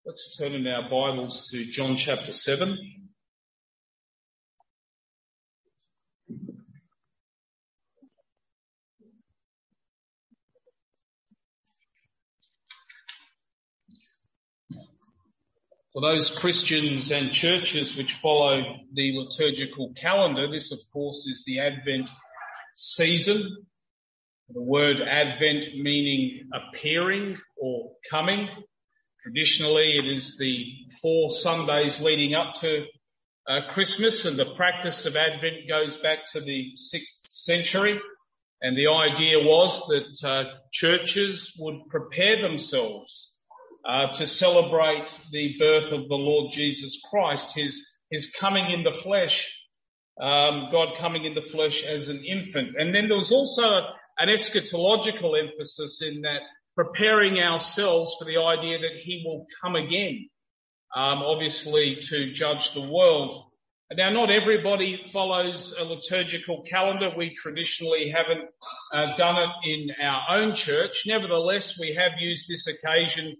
Let's turn in our Bibles to John chapter 7. For those Christians and churches which follow the liturgical calendar, this of course is the Advent season. The word Advent meaning appearing or coming. Traditionally, it is the 4 Sundays leading up to Christmas, and the practice of Advent goes back to the 6th century. And the idea was that churches would prepare themselves to celebrate the birth of the Lord Jesus Christ, his coming in the flesh, God coming in the flesh as an infant. And then there was also an eschatological emphasis in that, preparing ourselves for the idea that he will come again, obviously to judge the world. Now, not everybody follows a liturgical calendar. We traditionally haven't done it in our own church. Nevertheless, we have used this occasion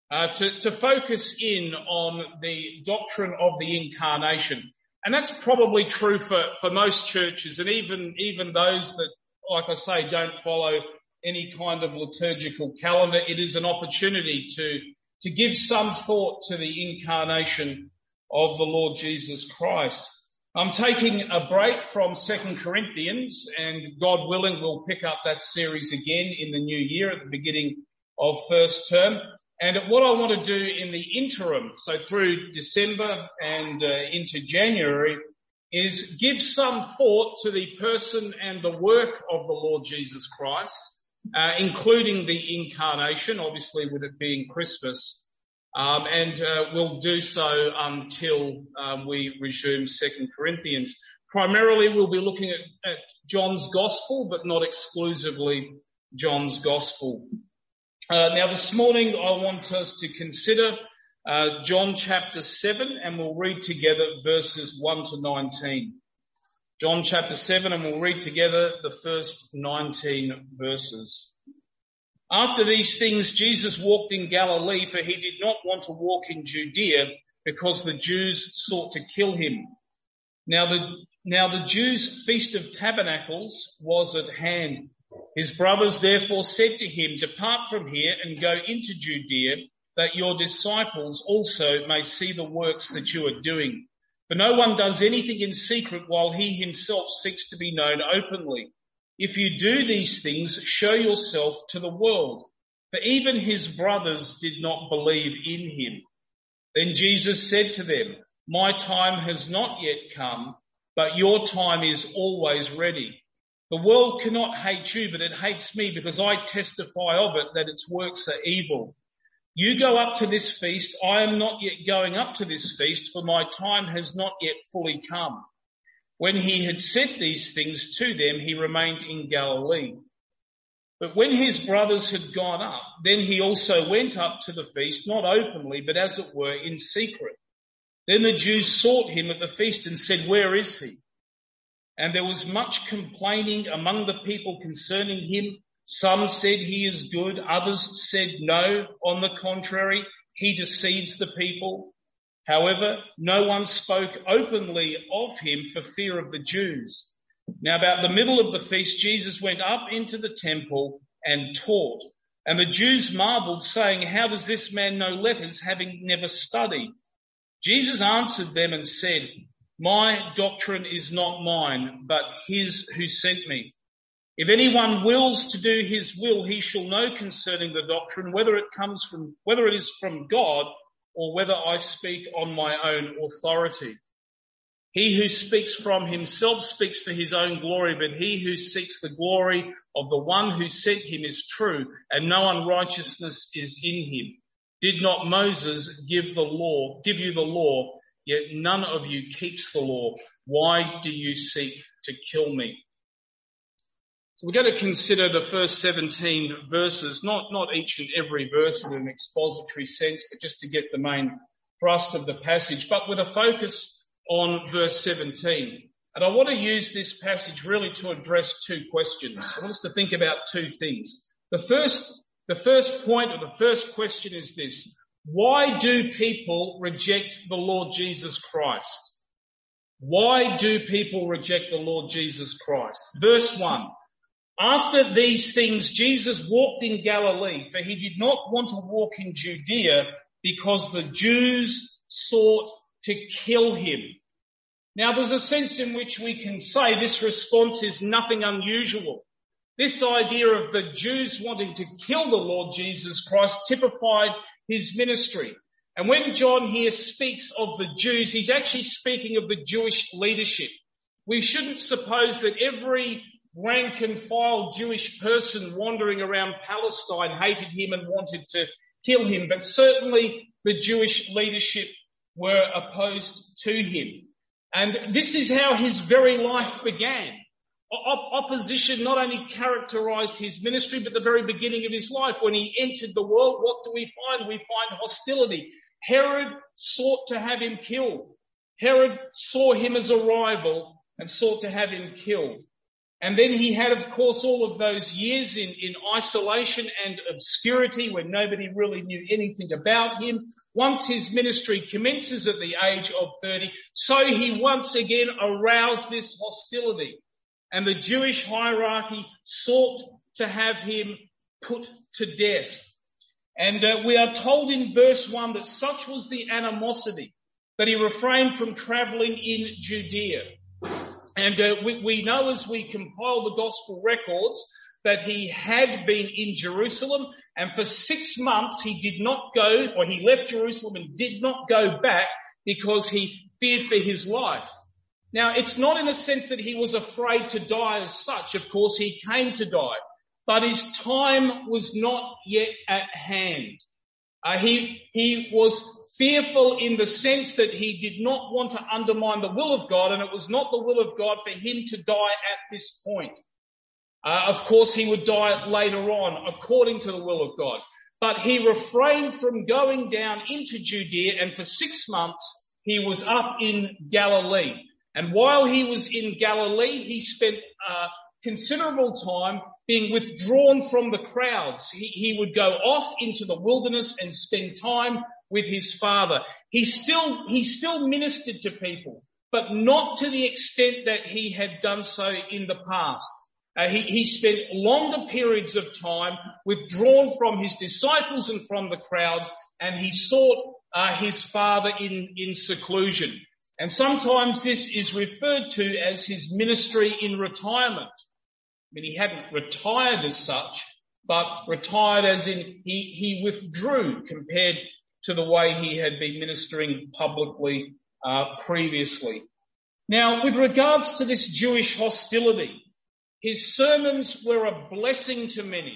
to focus in on the doctrine of the incarnation. And that's probably true for most churches, and even those that, like I say, don't follow any kind of liturgical calendar. It is an opportunity to give some thought to the incarnation of the Lord Jesus Christ. I'm taking a break from 2 Corinthians, and God willing, we'll pick up that series again in the new year at the beginning of first term. And what I want to do in the interim, so through December and into January, is give some thought to the person and the work of the Lord Jesus Christ, including the incarnation, obviously with it being Christmas, and we'll do so until we resume 2 Corinthians. Primarily, we'll be looking at John's Gospel, but not exclusively John's Gospel. Now, this morning, I want us to consider John chapter 7, and we'll read together verses 1 to 19. John chapter 7, and we'll read together the first 19 verses. After these things, Jesus walked in Galilee, for he did not want to walk in Judea, because the Jews sought to kill him. Now the Jews' feast of tabernacles was at hand. His brothers therefore said to him, "Depart from here and go into Judea, that your disciples also may see the works that you are doing. For no one does anything in secret while he himself seeks to be known openly. If you do these things, show yourself to the world." For even his brothers did not believe in him. Then Jesus said to them, "My time has not yet come, but your time is always ready. The world cannot hate you, but it hates me because I testify of it that its works are evil. You go up to this feast. I am not yet going up to this feast, for my time has not yet fully come." When he had said these things to them, he remained in Galilee. But when his brothers had gone up, then he also went up to the feast, not openly, but as it were in secret. Then the Jews sought him at the feast and said, "Where is he?" And there was much complaining among the people concerning him. Some said he is good, others said no, on the contrary, he deceives the people. However, no one spoke openly of him for fear of the Jews. Now about the middle of the feast, Jesus went up into the temple and taught. And the Jews marveled, saying, "How does this man know letters, having never studied?" Jesus answered them and said, "My doctrine is not mine, but his who sent me. If anyone wills to do his will, he shall know concerning the doctrine, whether it is from God, or whether I speak on my own authority. He who speaks from himself speaks for his own glory, but he who seeks the glory of the one who sent him is true, and no unrighteousness is in him. Did not Moses give you the law, yet none of you keeps the law? Why do you seek to kill me?" So we're going to consider the first 17 verses, not each and every verse in an expository sense, but just to get the main thrust of the passage, but with a focus on verse 17. And I want to use this passage really to address 2 questions. I want us to think about 2 things. The first point or the first question is this: Why do people reject the Lord Jesus Christ? Why do people reject the Lord Jesus Christ? Verse 1. After these things, Jesus walked in Galilee, for he did not want to walk in Judea because the Jews sought to kill him. Now, there's a sense in which we can say this response is nothing unusual. This idea of the Jews wanting to kill the Lord Jesus Christ typified his ministry. And when John here speaks of the Jews, he's actually speaking of the Jewish leadership. We shouldn't suppose that every rank and file Jewish person wandering around Palestine hated him and wanted to kill him, but certainly the Jewish leadership were opposed to him. And this is how his very life began. Opposition not only characterized his ministry, but the very beginning of his life. When he entered the world, what do we find? We find hostility. Herod sought to have him killed. Herod saw him as a rival and sought to have him killed. And then he had, of course, all of those years in isolation and obscurity when nobody really knew anything about him. Once his ministry commences at the age of 30, so he once again aroused this hostility. And the Jewish hierarchy sought to have him put to death. And we are told in verse 1 that such was the animosity that he refrained from travelling in Judea. And we know as we compile the gospel records that he had been in Jerusalem, and for 6 months he did not go, or he left Jerusalem and did not go back because he feared for his life. Now, it's not in a sense that he was afraid to die as such. Of course, he came to die, but his time was not yet at hand. He was fearful in the sense that he did not want to undermine the will of God, and it was not the will of God for him to die at this point. Of course, he would die later on, according to the will of God. But he refrained from going down into Judea, and for 6 months he was up in Galilee. And while he was in Galilee, he spent considerable time being withdrawn from the crowds. He would go off into the wilderness and spend time with his Father. He still ministered to people, but not to the extent that he had done so in the past. He spent longer periods of time withdrawn from his disciples and from the crowds, and he sought his Father in seclusion. And sometimes this is referred to as his ministry in retirement. I mean, he hadn't retired as such, but retired as in he withdrew compared to the way he had been ministering publicly previously. Now, with regards to this Jewish hostility, his sermons were a blessing to many.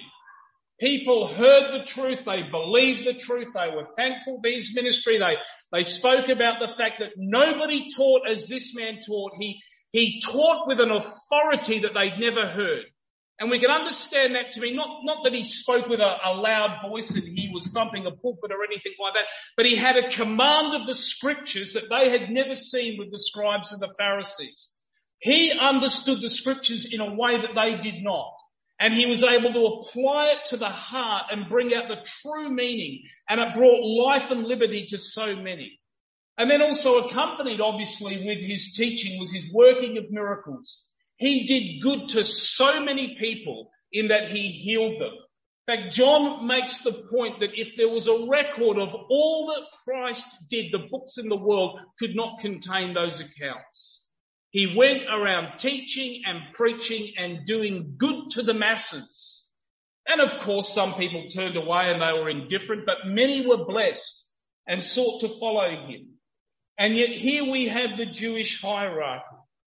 People heard the truth, they believed the truth, they were thankful for his ministry, they spoke about the fact that nobody taught as this man taught. He taught with an authority that they'd never heard. And we can understand that to mean not that he spoke with a loud voice and he was thumping a pulpit or anything like that, but he had a command of the scriptures that they had never seen with the scribes and the Pharisees. He understood the scriptures in a way that they did not. And he was able to apply it to the heart and bring out the true meaning. And it brought life and liberty to so many. And then also accompanied, obviously, with his teaching was his working of miracles. He did good to so many people in that he healed them. In fact, John makes the point that if there was a record of all that Christ did, the books in the world could not contain those accounts. He went around teaching and preaching and doing good to the masses. And of course, some people turned away and they were indifferent, but many were blessed and sought to follow him. And yet here we have the Jewish hierarchy.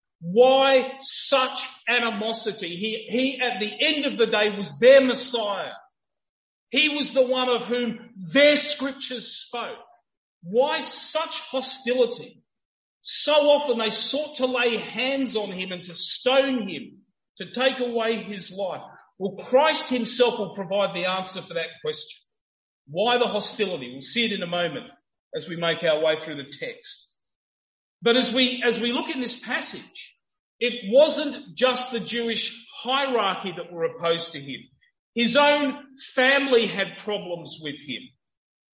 Why such animosity? He at the end of the day was their Messiah. He was the one of whom their scriptures spoke. Why such hostility? So often they sought to lay hands on him and to stone him, to take away his life. Well, Christ himself will provide the answer for that question. Why the hostility? We'll see it in a moment as we make our way through the text. But as we look in this passage, it wasn't just the Jewish hierarchy that were opposed to him. His own family had problems with him.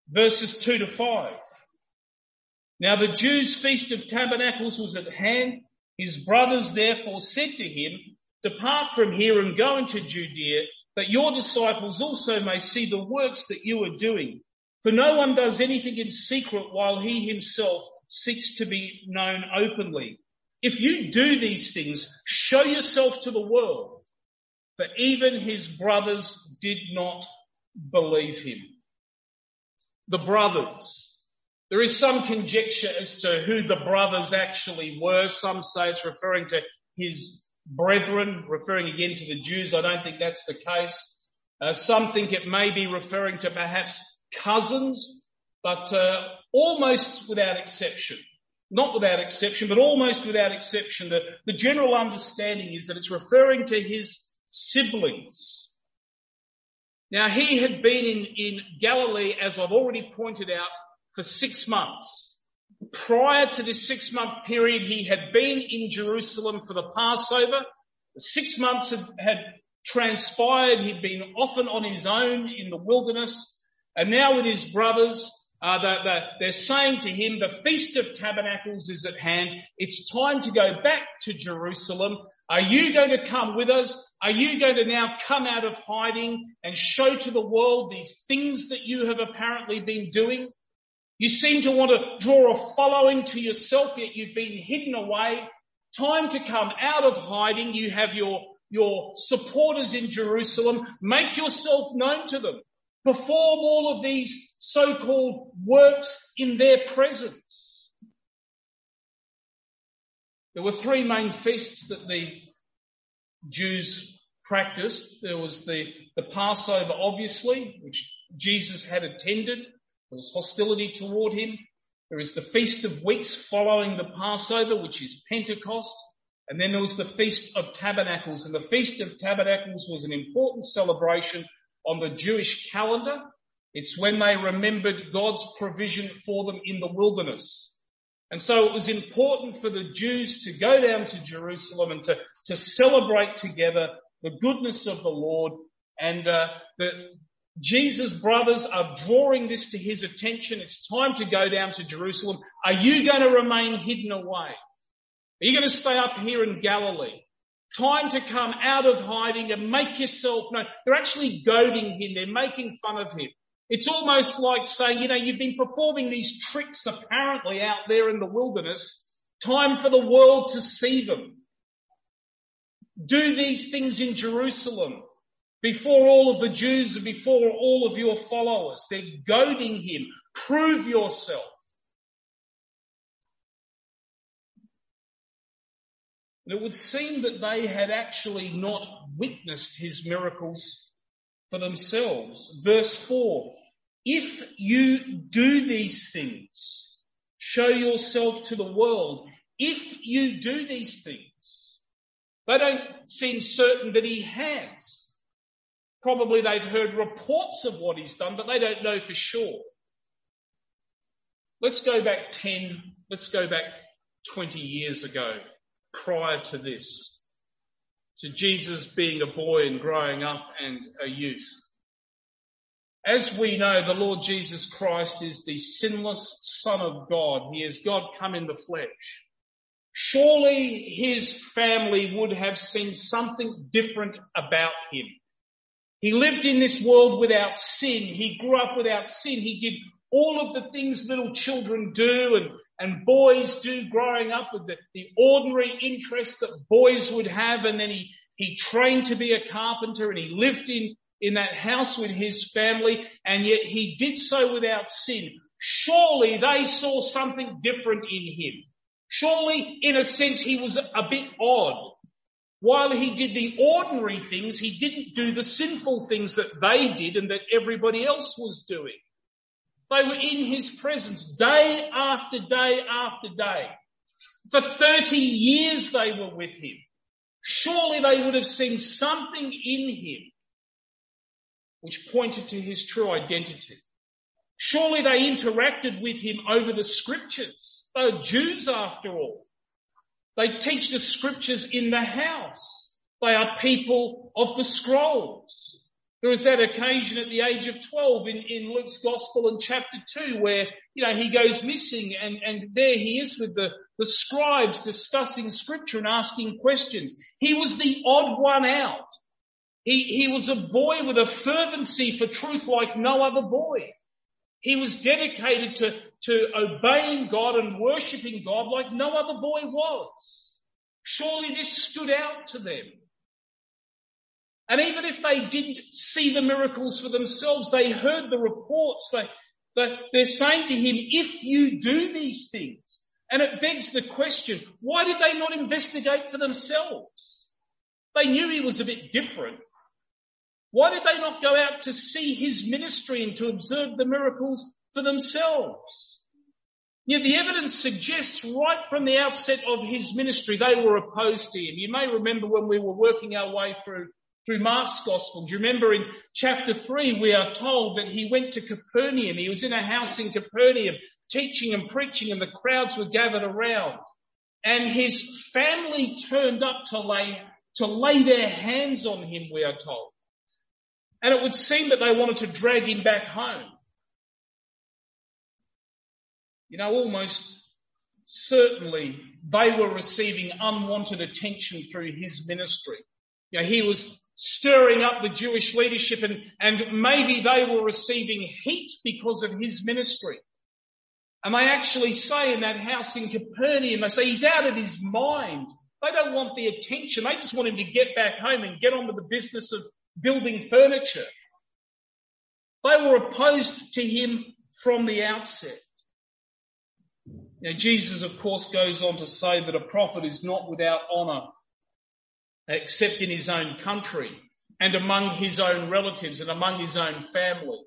verses 2 to 5. Now the Jews' feast of tabernacles was at hand. His brothers therefore said to him, "Depart from here and go into Judea, that your disciples also may see the works that you are doing. For no one does anything in secret while he himself seeks to be known openly. If you do these things, show yourself to the world." For even his brothers did not believe him. The brothers. There is some conjecture as to who the brothers actually were. Some say it's referring to his brethren, referring again to the Jews. I don't think that's the case. Some think it may be referring to perhaps cousins, but almost without exception. Not without exception, but almost without exception. The general understanding is that it's referring to his siblings. Now, he had been in Galilee, as I've already pointed out, for 6 months. Prior to this 6-month period, he had been in Jerusalem for the Passover. The 6 months had transpired. He'd been often on his own in the wilderness. And now with his brothers, they're saying to him, the Feast of Tabernacles is at hand. It's time to go back to Jerusalem. Are you going to come with us? Are you going to now come out of hiding and show to the world these things that you have apparently been doing? You seem to want to draw a following to yourself, yet you've been hidden away. Time to come out of hiding. You have your supporters in Jerusalem. Make yourself known to them. Perform all of these so-called works in their presence. There were 3 main feasts that the Jews practiced. There was the Passover, obviously, which Jesus had attended. There was hostility toward him. There is the Feast of Weeks following the Passover, which is Pentecost. And then there was the Feast of Tabernacles. And the Feast of Tabernacles was an important celebration on the Jewish calendar. It's when they remembered God's provision for them in the wilderness. And so it was important for the Jews to go down to Jerusalem and to celebrate together the goodness of the Lord. And Jesus' brothers are drawing this to his attention. It's time to go down to Jerusalem. Are you going to remain hidden away? Are you going to stay up here in Galilee? Time to come out of hiding and make yourself known. They're actually goading him. They're making fun of him. It's almost like saying, you've been performing these tricks apparently out there in the wilderness. Time for the world to see them. Do these things in Jerusalem before all of the Jews and before all of your followers. They're goading him. Prove yourself. And it would seem that they had actually not witnessed his miracles for themselves. Verse 4, if you do these things, show yourself to the world. If you do these things, they don't seem certain that he has. Probably they've heard reports of what he's done, but they don't know for sure. Let's go back 20 years ago, prior to this, to Jesus being a boy and growing up and a youth. As we know, the Lord Jesus Christ is the sinless Son of God. He is God come in the flesh. Surely his family would have seen something different about him. He lived in this world without sin. He grew up without sin. He did all of the things little children do and boys do growing up, with the ordinary interests that boys would have. And then he trained to be a carpenter, and he lived in that house with his family, and yet he did so without sin. Surely they saw something different in him. Surely, in a sense, he was a bit odd. While he did the ordinary things, he didn't do the sinful things that they did and that everybody else was doing. They were in his presence day after day after day. For 30 years they were with him. Surely they would have seen something in him which pointed to his true identity. Surely they interacted with him over the scriptures. They are Jews after all. They teach the scriptures in the house. They are people of the scrolls. There was that occasion at the age of 12 in Luke's Gospel in chapter 2 where, he goes missing and there he is with the scribes discussing scripture and asking questions. He was the odd one out. He was a boy with a fervency for truth like no other boy. He was dedicated to obeying God and worshipping God like no other boy was. Surely this stood out to them. And even if they didn't see the miracles for themselves, they heard the reports. They're saying to him, if you do these things, and it begs the question, why did they not investigate for themselves? They knew he was a bit different. Why did they not go out to see his ministry and to observe the miracles for themselves? The evidence suggests right from the outset of his ministry, they were opposed to him. You may remember when we were working our way through Mark's Gospel. Do you remember in chapter 3 we are told that he went to Capernaum. He was in a house in Capernaum teaching and preaching and the crowds were gathered around. And his family turned up to lay their hands on him, we are told. And it would seem that they wanted to drag him back home. Almost certainly they were receiving unwanted attention through his ministry. He was stirring up the Jewish leadership and maybe they were receiving heat because of his ministry. And they actually say in that house in Capernaum, they say he's out of his mind. They don't want the attention. They just want him to get back home and get on with the business of building furniture. They were opposed to him from the outset. Jesus, of course, goes on to say that a prophet is not without honour except in his own country and among his own relatives and among his own family.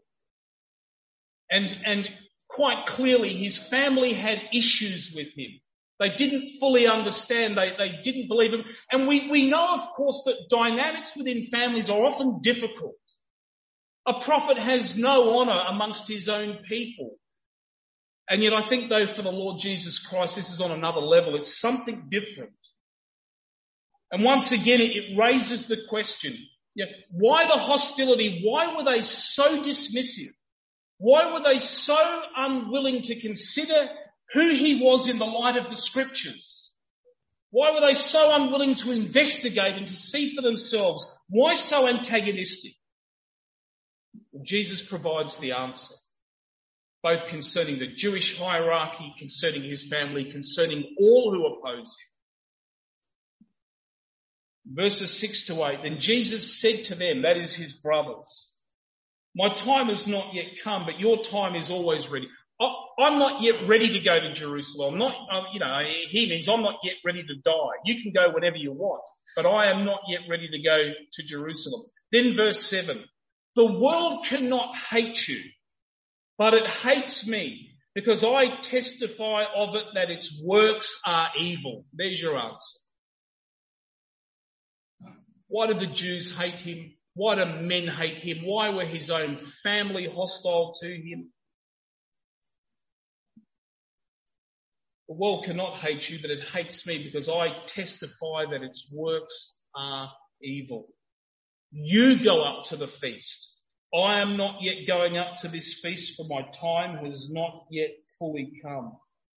And quite clearly his family had issues with him. They didn't fully understand. They didn't believe him. And we know, of course, that dynamics within families are often difficult. A prophet has no honour amongst his own people. And yet I think, though, for the Lord Jesus Christ, this is on another level. It's something different. And once again, it raises the question, why the hostility? Why were they so dismissive? Why were they so unwilling to consider who he was in the light of the scriptures? Why were they so unwilling to investigate and to see for themselves? Why so antagonistic? Well, Jesus provides the answer, both concerning the Jewish hierarchy, concerning his family, concerning all who oppose him. Verses 6 to 8, then Jesus said to them, that is his brothers, my time has not yet come, but your time is always ready. I'm not yet ready to go to Jerusalem. He means I'm not yet ready to die. You can go whenever you want, but I am not yet ready to go to Jerusalem. Then verse 7, the world cannot hate you, but it hates me because I testify of it that its works are evil. There's your answer. Why did the Jews hate him? Why do men hate him? Why were his own family hostile to him? The world cannot hate you, but it hates me because I testify that its works are evil. You go up to the feast. I am not yet going up to this feast, for my time has not yet fully come.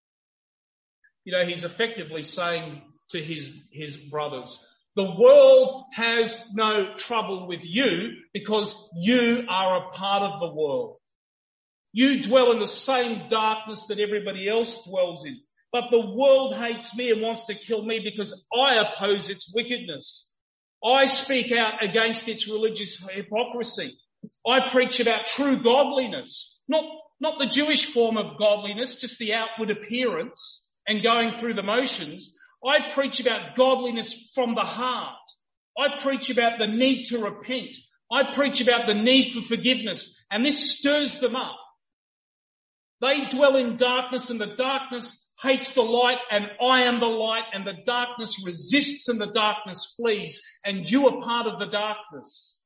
He's effectively saying to his brothers, the world has no trouble with you because you are a part of the world. You dwell in the same darkness that everybody else dwells in. But the world hates me and wants to kill me because I oppose its wickedness. I speak out against its religious hypocrisy. I preach about true godliness, not the Jewish form of godliness, just the outward appearance and going through the motions. I preach about godliness from the heart. I preach about the need to repent. I preach about the need for forgiveness, and this stirs them up. They dwell in darkness, and the darkness hates the light, and I am the light, and the darkness resists and the darkness flees, and you are part of the darkness.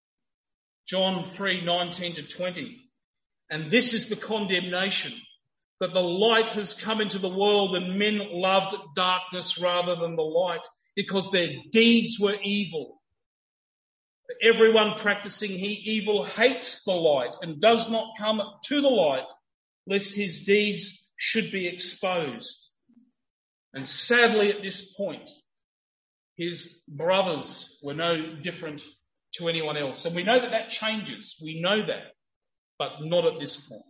John 3:19-20. And this is the condemnation, that the light has come into the world and men loved darkness rather than the light because their deeds were evil. Everyone practicing evil hates the light and does not come to the light, lest his deeds should be exposed. And sadly at this point, his brothers were no different to anyone else. And we know that that changes. We know that, but not at this point.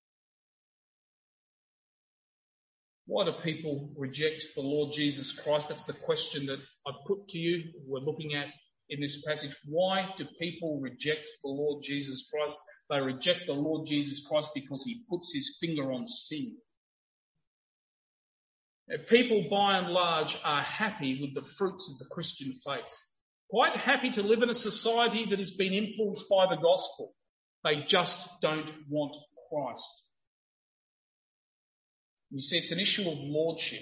Why do people reject the Lord Jesus Christ? That's the question that I put to you. We're looking at in this passage. Why do people reject the Lord Jesus Christ? They reject the Lord Jesus Christ because he puts his finger on sin. Now, people by and large are happy with the fruits of the Christian faith. Quite happy to live in a society that has been influenced by the gospel. They just don't want Christ. You see, it's an issue of lordship.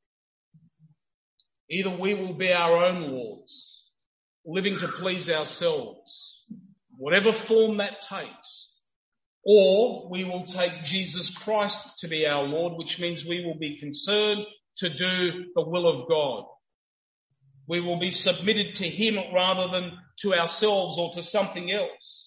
Either we will be our own lords, living to please ourselves, whatever form that takes, or we will take Jesus Christ to be our Lord, which means we will be concerned to do the will of God. We will be submitted to him rather than to ourselves or to something else.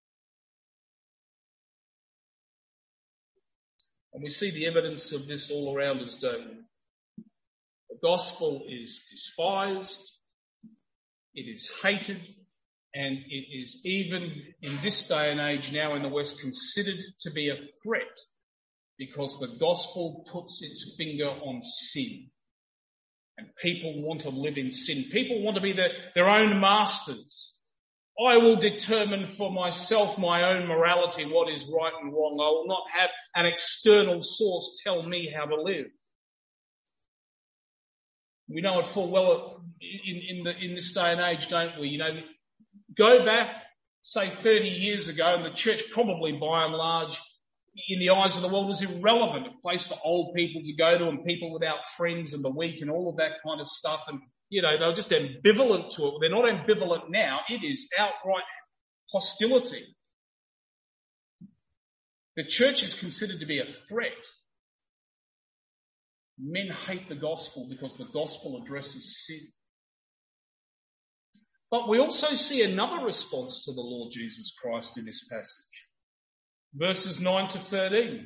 And we see the evidence of this all around us, don't we? The gospel is despised, it is hated, and it is even in this day and age now in the West considered to be a threat because the gospel puts its finger on sin. And people want to live in sin. People want to be their own masters. I will determine for myself my own morality, what is right and wrong. I will not have an external source tell me how to live. We know it full well in this day and age, don't we? You know, go back, say 30 years ago, and the church probably by and large, in the eyes of the world, was irrelevant. A place for old people to go to and people without friends and the weak and all of that kind of stuff. And, you know, they were just ambivalent to it. They're not ambivalent now. It is outright hostility. The church is considered to be a threat. Men hate the gospel because the gospel addresses sin. But we also see another response to the Lord Jesus Christ in this passage. Verses 9 to 13.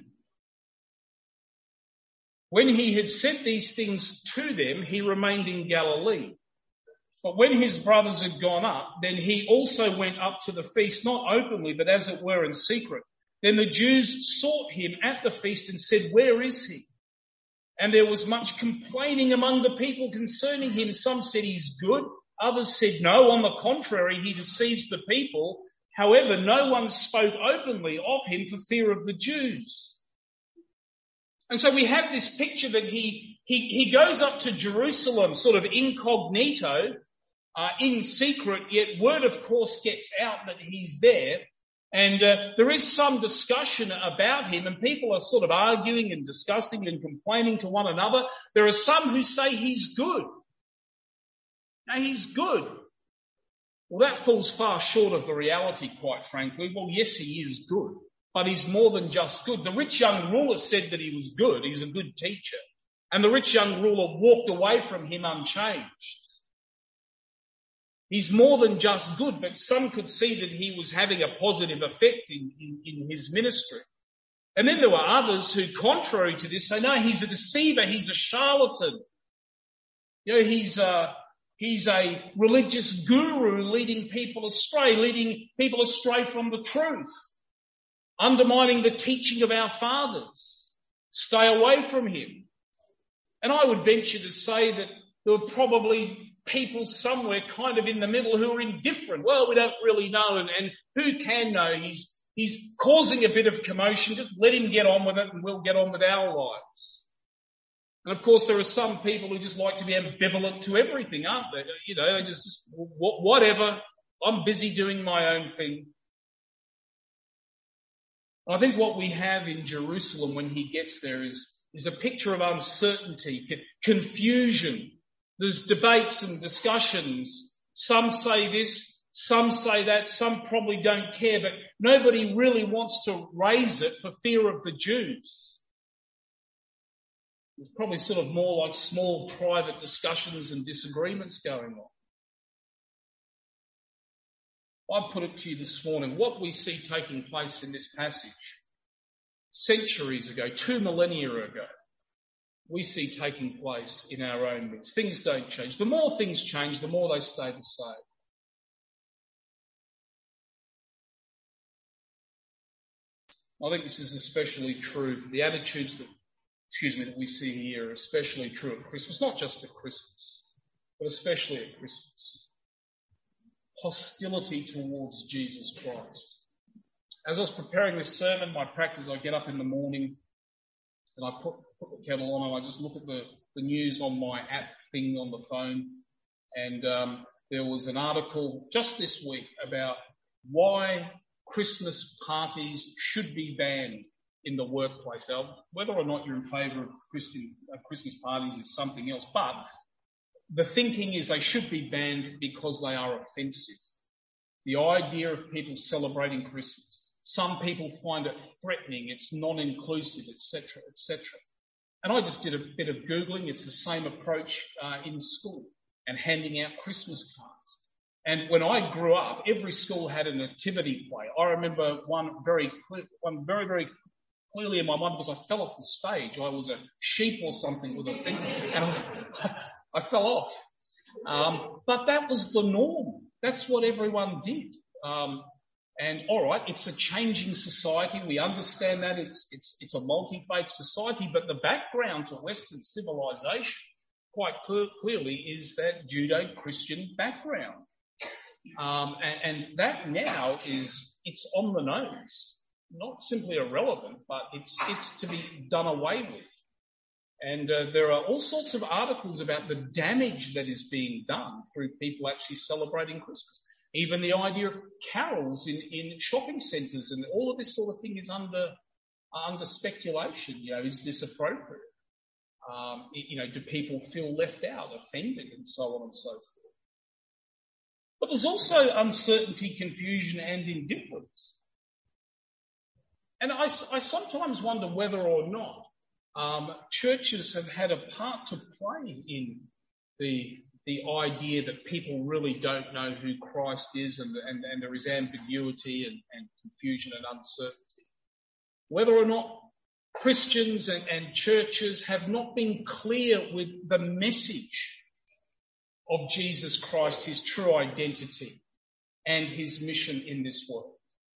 When he had said these things to them, he remained in Galilee. But when his brothers had gone up, then he also went up to the feast, not openly, but as it were in secret. Then the Jews sought him at the feast and said, "Where is he?" And there was much complaining among the people concerning him. Some said he's good. Others said, no, on the contrary, he deceives the people. However, no one spoke openly of him for fear of the Jews. And so we have this picture that he goes up to Jerusalem sort of incognito, in secret, yet word of course gets out that he's there. And there is some discussion about him, and people are sort of arguing and discussing and complaining to one another. There are some who say he's good. Now, he's good. Well, that falls far short of the reality, quite frankly. Well, yes, he is good, but he's more than just good. The rich young ruler said that he was good. He's a good teacher. And the rich young ruler walked away from him unchanged. He's more than just good, but some could see that he was having a positive effect in his ministry. And then there were others who, contrary to this, say, no, he's a deceiver, he's a charlatan. You know, he's a religious guru leading people astray from the truth, undermining the teaching of our fathers. Stay away from him. And I would venture to say that there were probably people somewhere kind of in the middle who are indifferent. Well, we don't really know, and who can know? He's causing a bit of commotion. Just let him get on with it and we'll get on with our lives. And of course, there are some people who just like to be ambivalent to everything, aren't they? You know, they just whatever. I'm busy doing my own thing. And I think what we have in Jerusalem when he gets there is a picture of uncertainty, confusion. There's debates and discussions. Some say this, some say that, some probably don't care, but nobody really wants to raise it for fear of the Jews. There's probably sort of more like small private discussions and disagreements going on. I put it to you this morning, what we see taking place in this passage centuries ago, 2 millennia ago, we see taking place in our own midst. Things don't change. The more things change, the more they stay the same. I think this is especially true. The attitudes that we see here are especially true at Christmas, not just at Christmas, but especially at Christmas. Hostility towards Jesus Christ. As I was preparing this sermon, my practice, I get up in the morning and I put the kettle on and I just look at the news on my app thing on the phone. And there was an article just this week about why Christmas parties should be banned in the workplace. Now, whether or not you're in favour of Christmas parties is something else, but the thinking is they should be banned because they are offensive. The idea of people celebrating Christmas. Some people find it threatening, it's non-inclusive, etc., etc. And I just did a bit of Googling. It's the same approach in school and handing out Christmas cards. And when I grew up, every school had a nativity play. I remember one very, very clearly in my mind because I fell off the stage. I was a sheep or something with a thing, and I fell off. But that was the norm. That's what everyone did. And all right, it's a changing society. We understand that it's a multi-faith society, but the background to Western civilization quite clearly is that Judeo-Christian background. And that now it's on the nose, not simply irrelevant, but it's to be done away with. And there are all sorts of articles about the damage that is being done through people actually celebrating Christmas. Even the idea of carols in shopping centres and all of this sort of thing is under speculation. Is this appropriate? Do people feel left out, offended, and so on and so forth? But there's also uncertainty, confusion, and indifference. And I sometimes wonder whether or not churches have had a part to play in the idea that people really don't know who Christ is and there is ambiguity and confusion and uncertainty. Whether or not Christians and churches have not been clear with the message of Jesus Christ, his true identity and his mission in this world.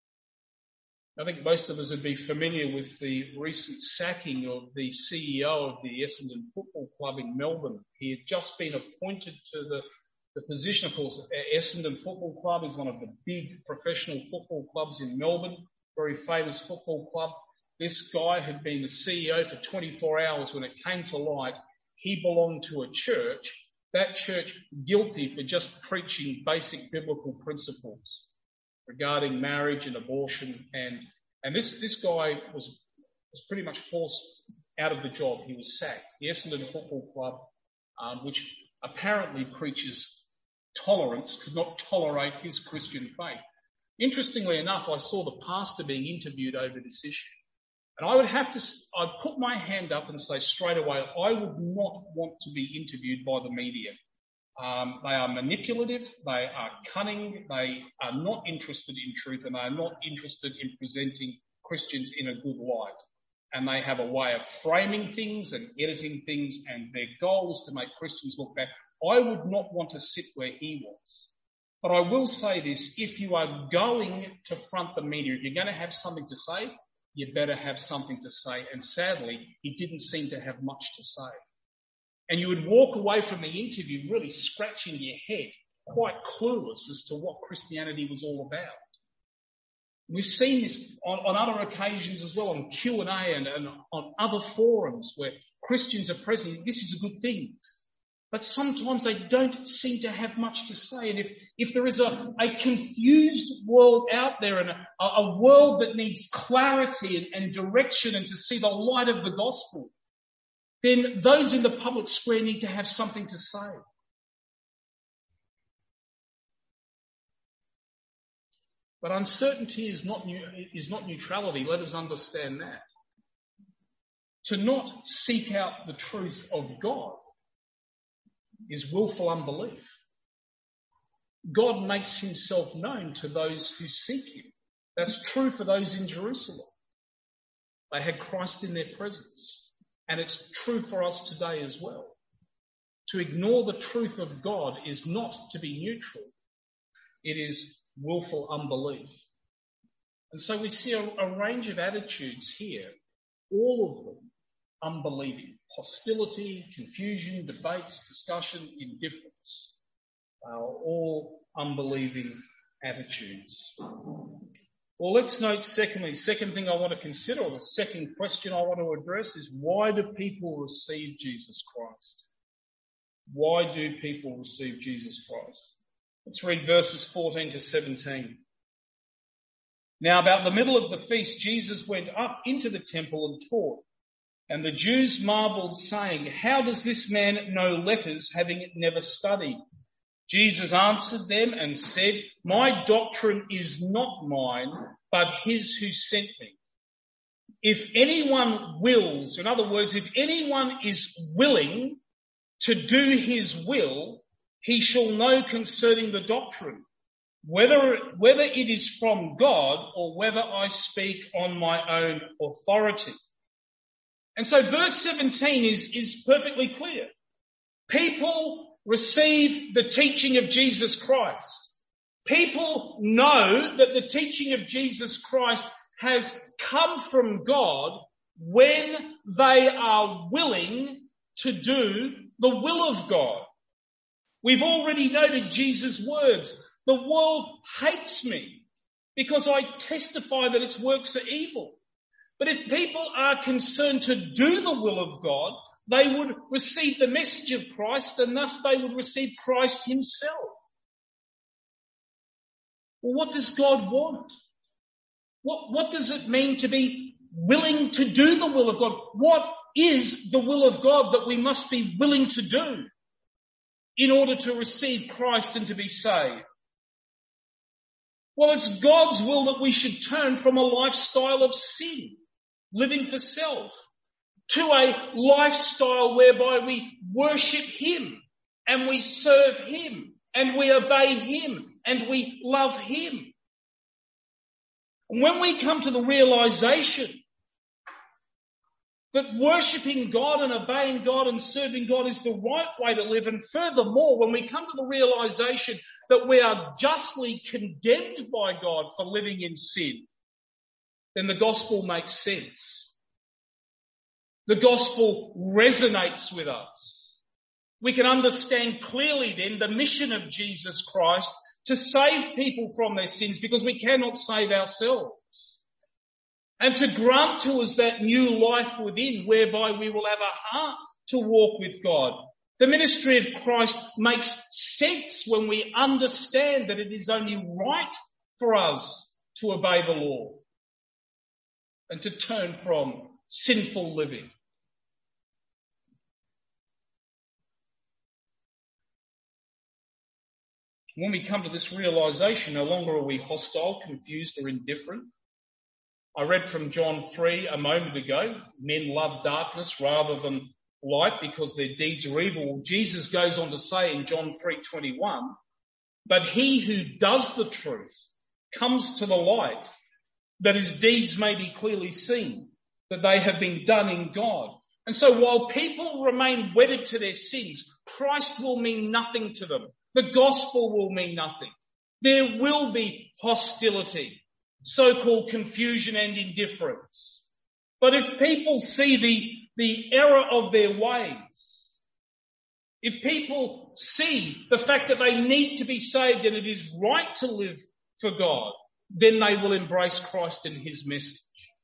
I think most of us would be familiar with the recent sacking of the CEO of the Essendon Football Club in Melbourne. He had just been appointed to the position. Of course, Essendon Football Club is one of the big professional football clubs in Melbourne, very famous football club. This guy had been the CEO for 24 hours when it came to light. He belonged to a church. That church guilty for just preaching basic biblical principles regarding marriage and abortion, and this guy was pretty much forced out of the job. He was sacked. The Essendon Football Club, which apparently preaches tolerance, could not tolerate his Christian faith. Interestingly enough, I saw the pastor being interviewed over this issue, and I'd put my hand up and say straight away, I would not want to be interviewed by the media. They are manipulative, they are cunning, they are not interested in truth, and they are not interested in presenting Christians in a good light. And they have a way of framing things and editing things, and their goal is to make Christians look bad. I would not want to sit where he was. But I will say this, if you are going to front the media, if you're going to have something to say, you better have something to say. And sadly, he didn't seem to have much to say. And you would walk away from the interview really scratching your head, quite clueless as to what Christianity was all about. We've seen this on other occasions as well, on Q&A and on other forums where Christians are present. This is a good thing. But sometimes they don't seem to have much to say. And if there is a confused world out there and a world that needs clarity and direction and to see the light of the gospel, then those in the public square need to have something to say. But uncertainty is not neutrality. Let us understand that. To not seek out the truth of God is willful unbelief. God makes himself known to those who seek him. That's true for those in Jerusalem. They had Christ in their presence. And it's true for us today as well. To ignore the truth of God is not to be neutral. It is willful unbelief. And so we see a range of attitudes here, all of them unbelieving. Hostility, confusion, debates, discussion, indifference. All unbelieving attitudes. Well, let's note second thing I want to consider, or the second question I want to address is, why do people receive Jesus Christ? Why do people receive Jesus Christ? Let's read verses 14 to 17. Now, about the middle of the feast, Jesus went up into the temple and taught. And the Jews marveled, saying, how does this man know letters, having never studied? Jesus answered them and said, my doctrine is not mine, but his who sent me. If anyone wills, in other words, if anyone is willing to do his will, he shall know concerning the doctrine, whether it is from God or whether I speak on my own authority. And so verse 17 is perfectly clear. People receive the teaching of Jesus Christ. People know that the teaching of Jesus Christ has come from God when they are willing to do the will of God. We've already noted Jesus' words. The world hates me because I testify that its works are evil. But if people are concerned to do the will of God, they would receive the message of Christ, and thus they would receive Christ himself. Well, what does God want? What does it mean to be willing to do the will of God? What is the will of God that we must be willing to do in order to receive Christ and to be saved? Well, it's God's will that we should turn from a lifestyle of sin, living for self, to a lifestyle whereby we worship him and we serve him and we obey him and we love him. And when we come to the realization that worshipping God and obeying God and serving God is the right way to live, and furthermore, when we come to the realization that we are justly condemned by God for living in sin, then the gospel makes sense. The gospel resonates with us. We can understand clearly then the mission of Jesus Christ to save people from their sins, because we cannot save ourselves. And to grant to us that new life within, whereby we will have a heart to walk with God. The ministry of Christ makes sense when we understand that it is only right for us to obey the law and to turn from sinful living. When we come to this realization, no longer are we hostile, confused, or indifferent. I read from John 3 a moment ago, men love darkness rather than light because their deeds are evil. Jesus goes on to say in John 3:21, but he who does the truth comes to the light, that his deeds may be clearly seen, that they have been done in God. And so while people remain wedded to their sins, Christ will mean nothing to them. The gospel will mean nothing. There will be hostility, so-called confusion and indifference. But if people see the error of their ways, if people see the fact that they need to be saved and it is right to live for God, then they will embrace Christ and his message.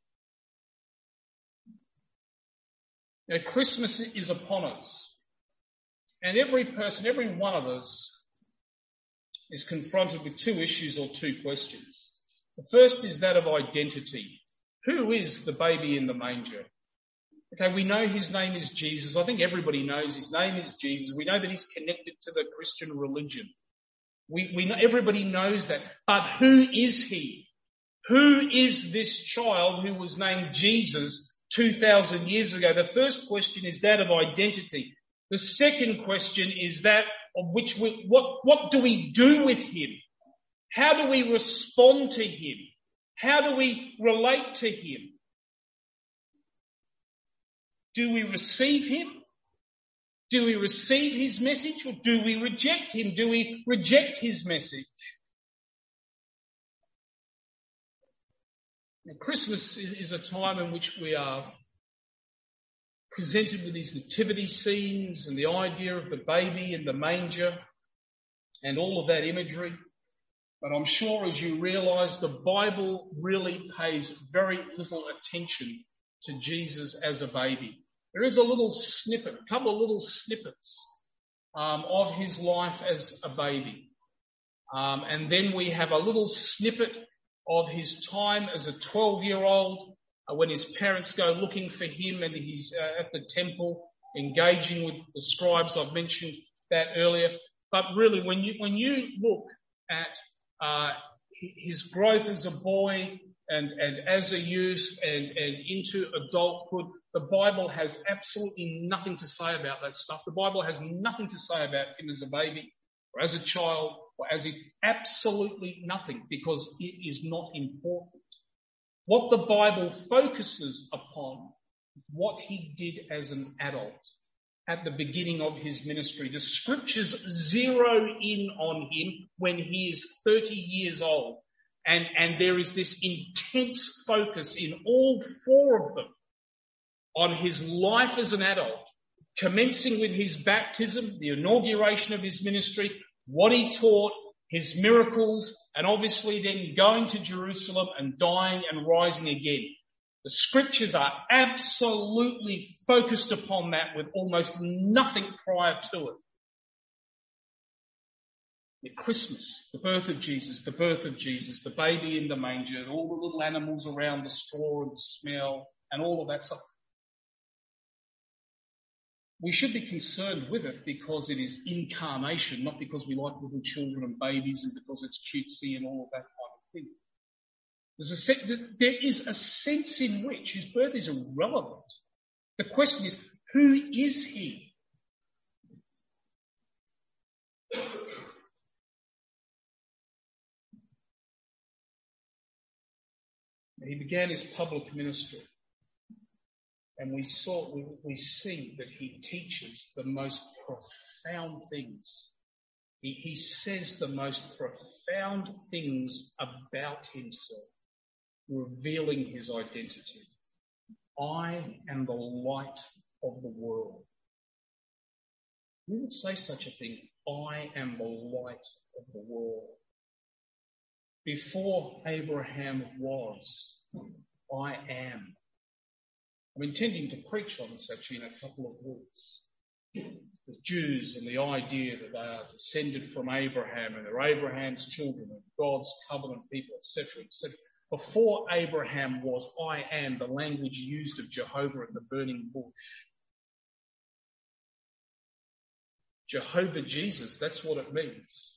Now, Christmas is upon us. And every person, every one of us is confronted with two issues or two questions. The first is that of identity. Who is the baby in the manger? Okay, we know his name is Jesus. I think everybody knows his name is Jesus. We know that he's connected to the Christian religion. We know, everybody knows that. But who is he? Who is this child who was named Jesus 2,000 years ago. The first question is that of identity. The second question is that of which what do we do with him? How do we respond to him? How do we relate to him? Do we receive him? Do we receive his message, or do we reject him? Do we reject his message? Now, Christmas is a time in which we are presented with these nativity scenes and the idea of the baby in the manger and all of that imagery. But I'm sure, as you realise, the Bible really pays very little attention to Jesus as a baby. There is a little snippet, a couple of little snippets of his life as a baby. And then we have a little snippet of his time as a 12-year-old when his parents go looking for him and he's at the temple engaging with the scribes. I've mentioned that earlier. But really, when you look at his growth as a boy and as a youth and into adulthood, the Bible has absolutely nothing to say about that stuff. The Bible has nothing to say about him as a baby or as a child or absolutely nothing, because it is not important. What the Bible focuses upon is what he did as an adult at the beginning of his ministry. The scriptures zero in on him when he is 30 years old. And there is this intense focus in all four of them on his life as an adult, commencing with his baptism, the inauguration of his ministry, what he taught, his miracles, and obviously then going to Jerusalem and dying and rising again. The scriptures are absolutely focused upon that with almost nothing prior to it. At Christmas, the birth of Jesus, the baby in the manger, all the little animals around the straw and the smell and all of that stuff. We should be concerned with it because it is incarnation, not because we like little children and babies and because it's cutesy and all of that kind of thing. There is a sense in which his birth is irrelevant. The question is, who is he? He began his public ministry. And we see that he teaches the most profound things. He says the most profound things about himself, revealing his identity. I am the light of the world. Who would say such a thing? I am the light of the world. Before Abraham was, I am. I'm intending to preach on this actually in a couple of weeks. The Jews and the idea that they are descended from Abraham and they're Abraham's children and God's covenant people, etc., etc. Before Abraham was, I am, the language used of Jehovah at the burning bush. Jehovah Jesus, that's what it means.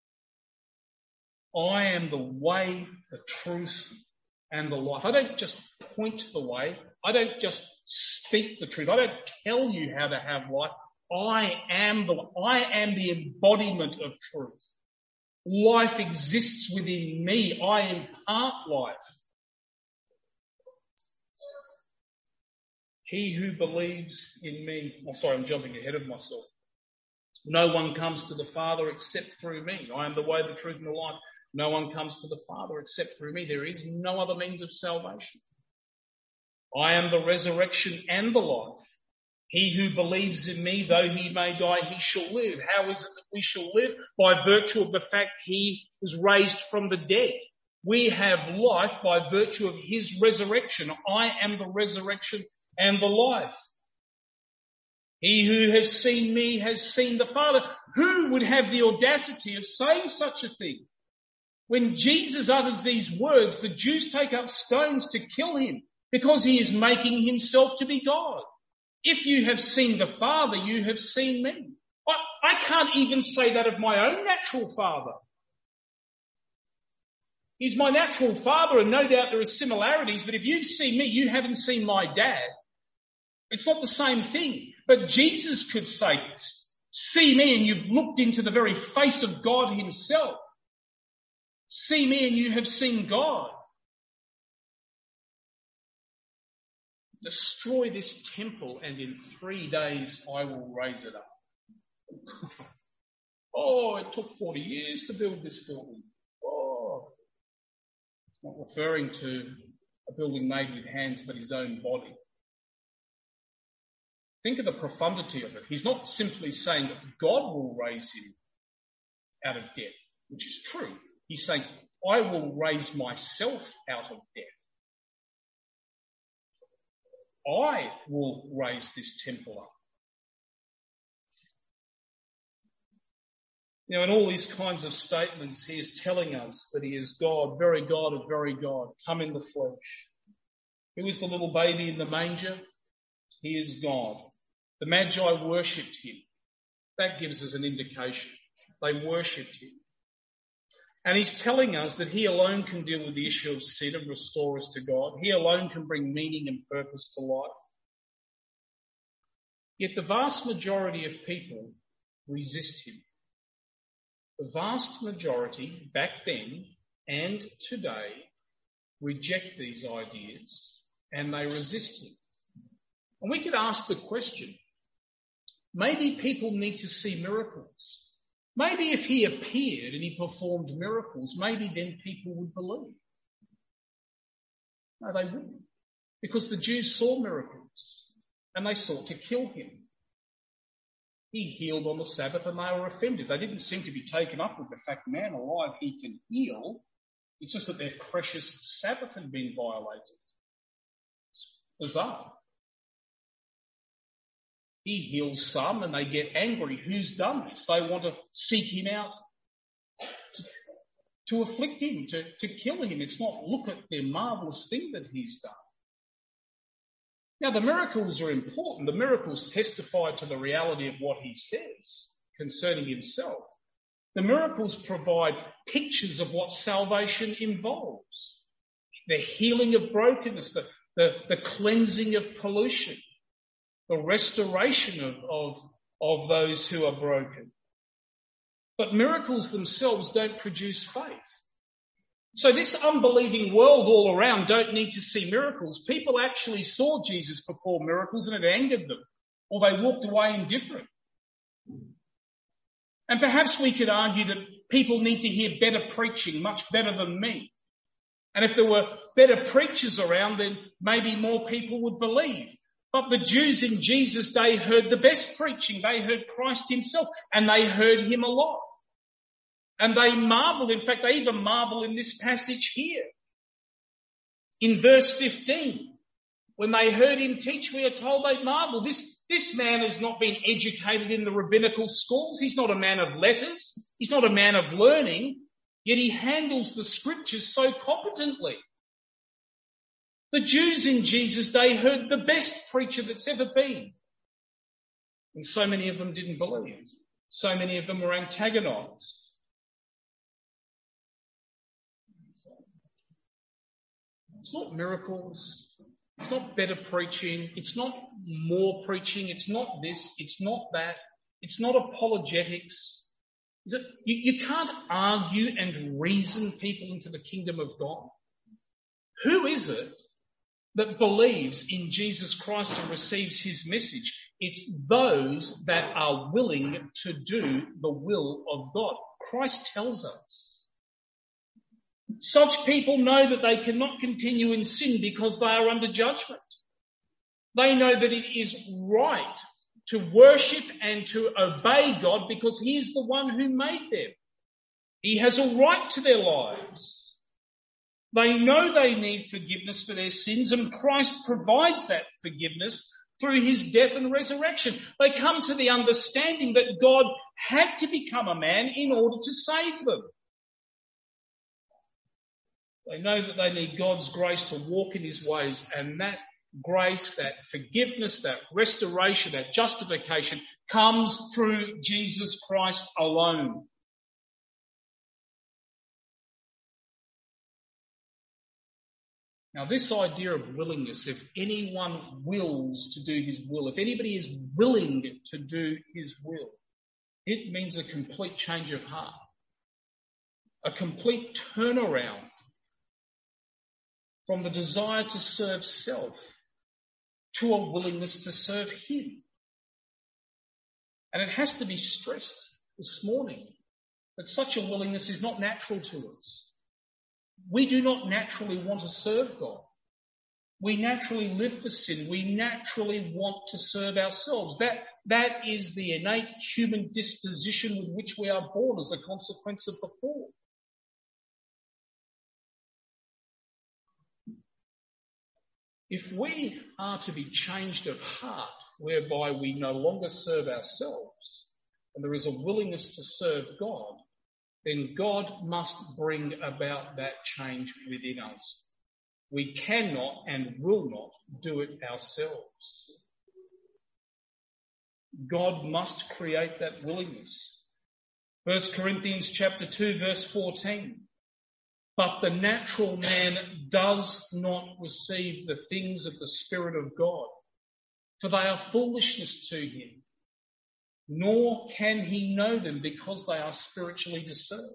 I am the way, the truth, and the life. I don't just point the way. I don't just speak the truth. I don't tell you how to have life. I am the embodiment of truth. Life exists within me. I impart life. He who believes in me, I'm jumping ahead of myself. No one comes to the Father except through me. I am the way, the truth, and the life. No one comes to the Father except through me. There is no other means of salvation. I am the resurrection and the life. He who believes in me, though he may die, he shall live. How is it that we shall live? By virtue of the fact he was raised from the dead. We have life by virtue of his resurrection. I am the resurrection and the life. He who has seen me has seen the Father. Who would have the audacity of saying such a thing? When Jesus utters these words, the Jews take up stones to kill him because he is making himself to be God. If you have seen the Father, you have seen me. I can't even say that of my own natural father. He's my natural father, and no doubt there are similarities, but if you've seen me, you haven't seen my dad. It's not the same thing. But Jesus could say, see me and you've looked into the very face of God himself. See me and you have seen God. Destroy this temple and in 3 days I will raise it up. Oh, it took 40 years to build this building. Oh, it's not referring to a building made with hands but his own body. Think of the profundity of it. He's not simply saying that God will raise him out of death, which is true. He's saying, I will raise myself out of death. I will raise this temple up. You know, in all these kinds of statements, he is telling us that he is God, very God of very God, come in the flesh. Who is the little baby in the manger? He is God. The Magi worshipped him. That gives us an indication. They worshipped him. And he's telling us that he alone can deal with the issue of sin and restore us to God. He alone can bring meaning and purpose to life. Yet the vast majority of people resist him. The vast majority back then and today reject these ideas and they resist him. And we could ask the question, maybe people need to see miracles. Maybe if he appeared and he performed miracles, maybe then people would believe. No, they wouldn't. Because the Jews saw miracles and they sought to kill him. He healed on the Sabbath and they were offended. They didn't seem to be taken up with the fact, man alive, he can heal. It's just that their precious Sabbath had been violated. It's bizarre. He heals some and they get angry. Who's done this? They want to seek him out, to afflict him, to kill him. It's not look at the marvellous thing that he's done. Now, the miracles are important. The miracles testify to the reality of what he says concerning himself. The miracles provide pictures of what salvation involves. The healing of brokenness, the cleansing of pollution, the restoration of those who are broken. But miracles themselves don't produce faith. So this unbelieving world all around don't need to see miracles. People actually saw Jesus perform miracles and it angered them, or they walked away indifferent. And perhaps we could argue that people need to hear better preaching, much better than me. And if there were better preachers around, then maybe more people would believe. But the Jews in Jesus' day heard the best preaching. They heard Christ himself and they heard him a lot. And they marveled. In fact, they even marvel in this passage here. In verse 15, when they heard him teach, we are told they marveled. This man has not been educated in the rabbinical schools. He's not a man of letters. He's not a man of learning. Yet he handles the scriptures so competently. The Jews in Jesus' day heard the best preacher that's ever been. And so many of them didn't believe. So many of them were antagonized. It's not miracles. It's not better preaching. It's not more preaching. It's not this. It's not that. It's not apologetics. You can't argue and reason people into the kingdom of God. Who is it that believes in Jesus Christ and receives his message? It's those that are willing to do the will of God. Christ tells us. Such people know that they cannot continue in sin because they are under judgment. They know that it is right to worship and to obey God because he is the one who made them. He has a right to their lives. They know they need forgiveness for their sins and Christ provides that forgiveness through his death and resurrection. They come to the understanding that God had to become a man in order to save them. They know that they need God's grace to walk in his ways, and that grace, that forgiveness, that restoration, that justification comes through Jesus Christ alone. Now, this idea of willingness, if anyone wills to do his will, if anybody is willing to do his will, it means a complete change of heart, a complete turnaround from the desire to serve self to a willingness to serve him. And it has to be stressed this morning that such a willingness is not natural to us. We do not naturally want to serve God. We naturally live for sin. We naturally want to serve ourselves. That is the innate human disposition with which we are born as a consequence of the fall. If we are to be changed of heart, whereby we no longer serve ourselves, and there is a willingness to serve God, then God must bring about that change within us. We cannot and will not do it ourselves. God must create that willingness. 1 Corinthians chapter 2 verse 14. But the natural man does not receive the things of the Spirit of God, for they are foolishness to him, nor can he know them because they are spiritually discerned.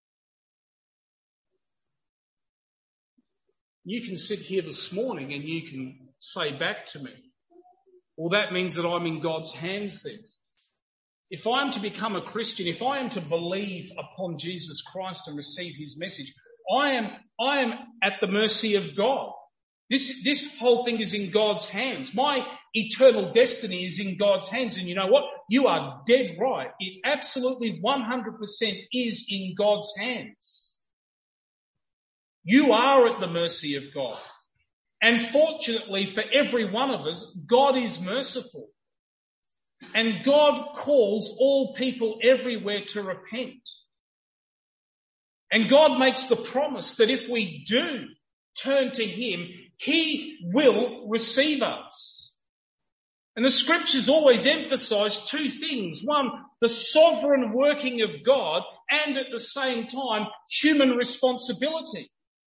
You can sit here this morning and you can say back to me, well, that means that I'm in God's hands then. If I am to become a Christian, if I am to believe upon Jesus Christ and receive his message, I am at the mercy of God. This whole thing is in God's hands. My eternal destiny is in God's hands. And you know what? You are dead right. It absolutely 100% is in God's hands. You are at the mercy of God. And fortunately for every one of us, God is merciful. And God calls all people everywhere to repent. And God makes the promise that if we do turn to him, he will receive us. And the scriptures always emphasize two things. One, the sovereign working of God, and at the same time, human responsibility.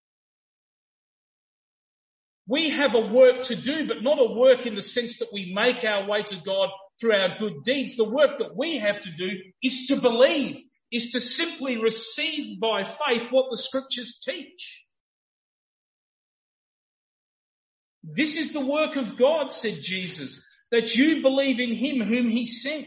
We have a work to do, but not a work in the sense that we make our way to God through our good deeds. The work that we have to do is to believe, is to simply receive by faith what the scriptures teach. This is the work of God, said Jesus, that you believe in him whom he sent.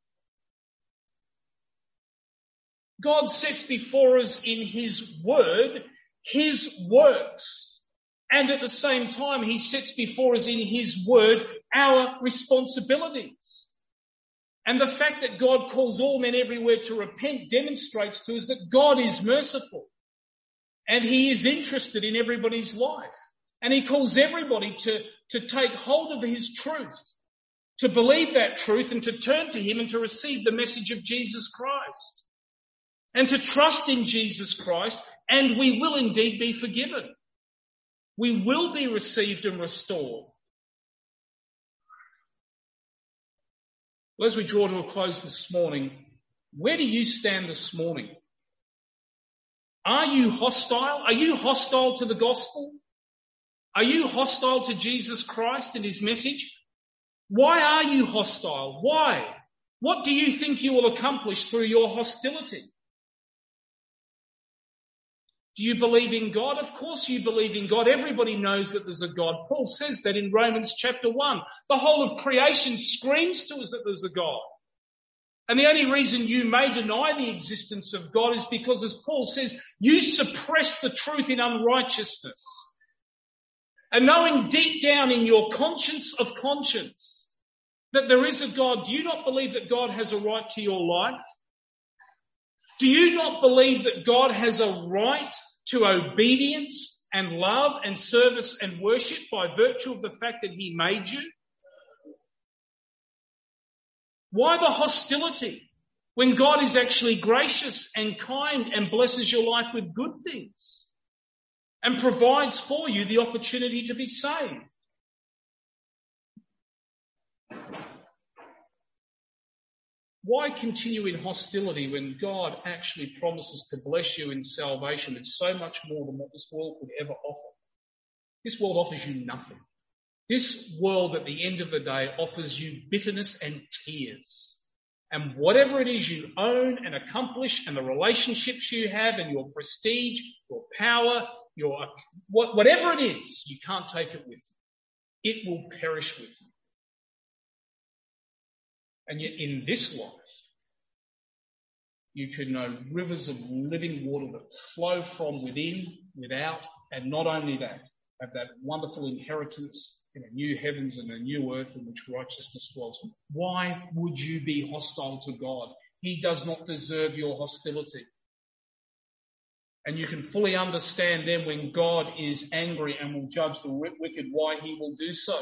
God sets before us in his word his works. And at the same time, he sets before us in his word our responsibilities. And the fact that God calls all men everywhere to repent demonstrates to us that God is merciful. And he is interested in everybody's life. And he calls everybody to take hold of his truth, to believe that truth and to turn to him and to receive the message of Jesus Christ. And to trust in Jesus Christ, and we will indeed be forgiven. We will be received and restored. Well, as we draw to a close this morning, where do you stand this morning? Are you hostile? Are you hostile to the gospel? Are you hostile to Jesus Christ and his message? Why are you hostile? Why? What do you think you will accomplish through your hostility? Do you believe in God? Of course you believe in God. Everybody knows that there's a God. Paul says that in Romans chapter 1. The whole of creation screams to us that there's a God. And the only reason you may deny the existence of God is because, as Paul says, you suppress the truth in unrighteousness. And knowing deep down in your conscience of conscience that there is a God, do you not believe that God has a right to your life? Do you not believe that God has a right to obedience and love and service and worship by virtue of the fact that he made you? Why the hostility when God is actually gracious and kind and blesses your life with good things and provides for you the opportunity to be saved? Why continue in hostility when God actually promises to bless you in salvation with so much more than what this world could ever offer? This world offers you nothing. This world at the end of the day offers you bitterness and tears. And whatever it is you own and accomplish and the relationships you have and your prestige, your power, whatever it is, you can't take it with you. It will perish with you. And yet in this life, you can know rivers of living water that flow from within, without, and not only that, have that wonderful inheritance in a new heavens and a new earth in which righteousness dwells. Why would you be hostile to God? He does not deserve your hostility. And you can fully understand then when God is angry and will judge the wicked, why he will do so.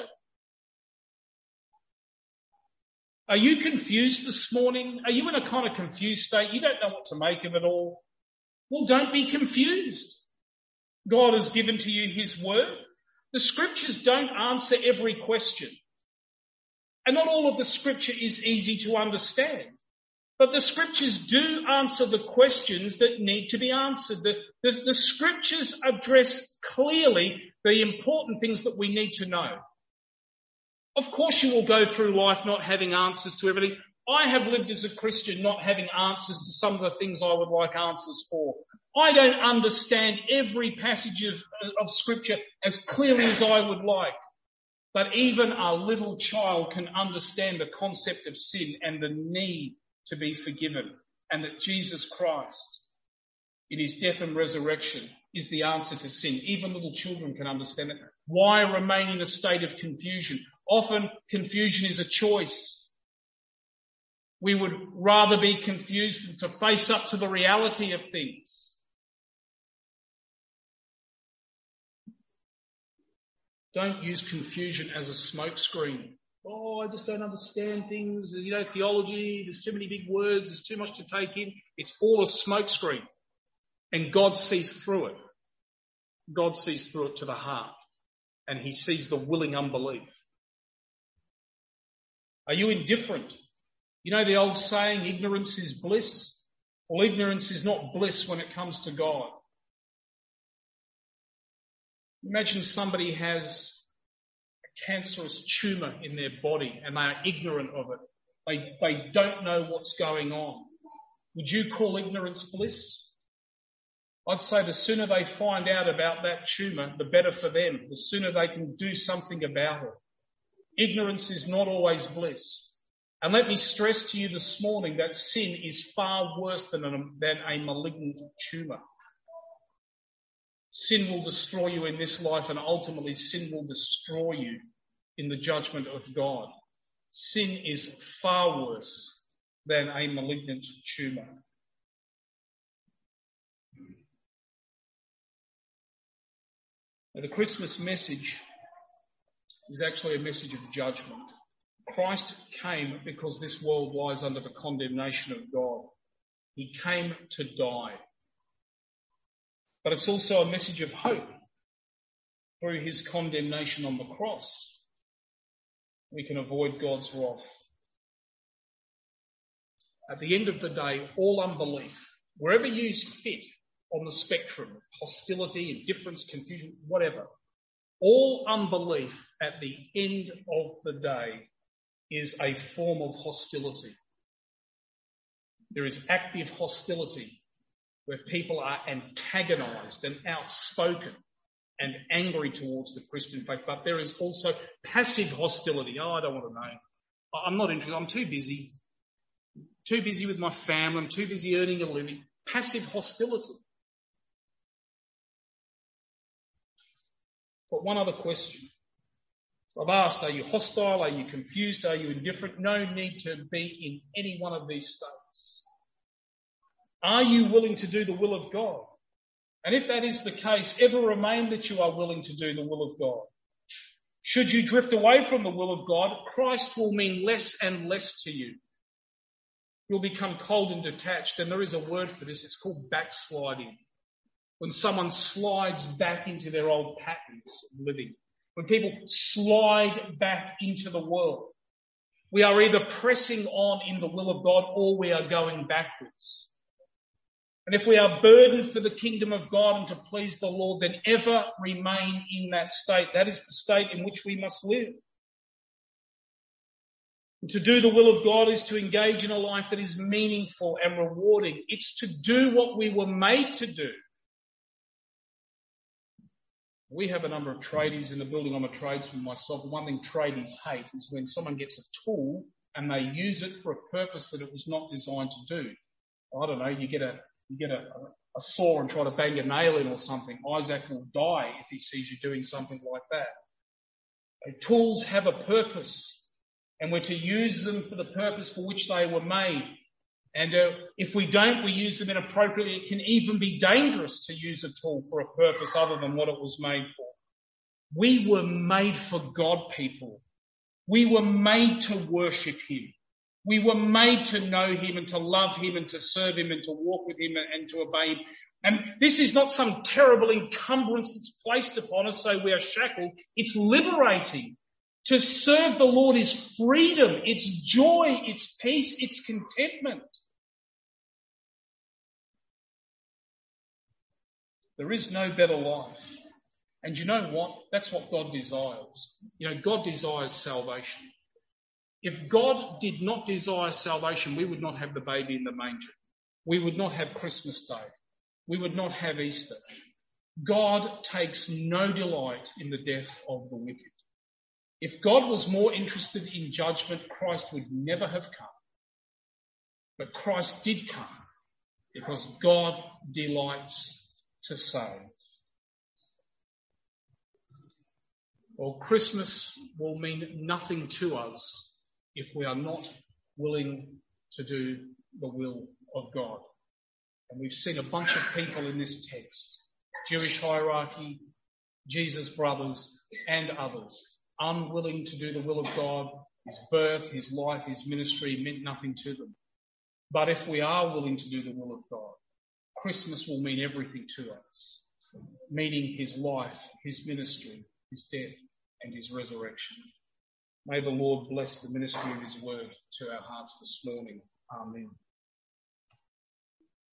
Are you confused this morning? Are you in a kind of confused state? You don't know what to make of it all? Well, don't be confused. God has given to you his word. The scriptures don't answer every question. And not all of the scripture is easy to understand. But the scriptures do answer the questions that need to be answered. The scriptures address clearly the important things that we need to know. Of course you will go through life not having answers to everything. I have lived as a Christian not having answers to some of the things I would like answers for. I don't understand every passage of scripture as clearly as I would like. But even a little child can understand the concept of sin and the need to be forgiven, and that Jesus Christ, in his death and resurrection, is the answer to sin. Even little children can understand it. Why remain in a state of confusion? Often confusion is a choice. We would rather be confused than to face up to the reality of things. Don't use confusion as a smokescreen. Oh, I just don't understand things. Theology, there's too many big words, there's too much to take in. It's all a smokescreen. And God sees through it. God sees through it to the heart. And he sees the willing unbelief. Are you indifferent? You know the old saying, ignorance is bliss? Well, ignorance is not bliss when it comes to God. Imagine somebody has a cancerous tumour in their body and they are ignorant of it. They don't know what's going on. Would you call ignorance bliss? I'd say the sooner they find out about that tumour, the better for them. The sooner they can do something about it. Ignorance is not always bliss. And let me stress to you this morning that sin is far worse than a malignant tumour. Sin will destroy you in this life, and ultimately sin will destroy you in the judgment of God. Sin is far worse than a malignant tumour. Now, the Christmas message is actually a message of judgment. Christ came because this world lies under the condemnation of God. He came to die. But it's also a message of hope. Through his condemnation on the cross, we can avoid God's wrath. At the end of the day, all unbelief, wherever you fit on the spectrum, hostility, indifference, confusion, whatever, all unbelief at the end of the day is a form of hostility. There is active hostility where people are antagonized and outspoken and angry towards the Christian faith. But there is also passive hostility. Oh, I don't want to know. I'm not interested. I'm too busy. Too busy with my family. I'm too busy earning a living. Passive hostility. But one other question. I've asked, are you hostile? Are you confused? Are you indifferent? No need to be in any one of these states. Are you willing to do the will of God? And if that is the case, ever remain that you are willing to do the will of God. Should you drift away from the will of God, Christ will mean less and less to you. You'll become cold and detached, and there is a word for this. It's called backsliding. When someone slides back into their old patterns of living. When people slide back into the world. We are either pressing on in the will of God or we are going backwards. And if we are burdened for the kingdom of God and to please the Lord, then ever remain in that state. That is the state in which we must live. And to do the will of God is to engage in a life that is meaningful and rewarding. It's to do what we were made to do. We have a number of tradies in the building. I'm a tradesman myself. One thing tradies hate is when someone gets a tool and they use it for a purpose that it was not designed to do. I don't know, you get a saw and try to bang a nail in or something. Isaac will die if he sees you doing something like that. Tools have a purpose, and we're to use them for the purpose for which they were made. And if we don't, we use them inappropriately. It can even be dangerous to use a tool for a purpose other than what it was made for. We were made for God, people. We were made to worship Him. We were made to know Him and to love Him and to serve Him and to walk with Him and to obey Him. And this is not some terrible encumbrance that's placed upon us so we are shackled. It's liberating. To serve the Lord is freedom, it's joy, it's peace, it's contentment. There is no better life. And you know what? That's what God desires. God desires salvation. If God did not desire salvation, we would not have the baby in the manger. We would not have Christmas Day. We would not have Easter. God takes no delight in the death of the wicked. If God was more interested in judgment, Christ would never have come. But Christ did come because God delights to save. Well, Christmas will mean nothing to us if we are not willing to do the will of God. And we've seen a bunch of people in this text, Jewish hierarchy, Jesus' brothers, and others, unwilling to do the will of God. His birth, his life, his ministry meant nothing to them. But if we are willing to do the will of God, Christmas will mean everything to us, meaning his life, his ministry, his death, and his resurrection. May the Lord bless the ministry of his word to our hearts this morning. Amen.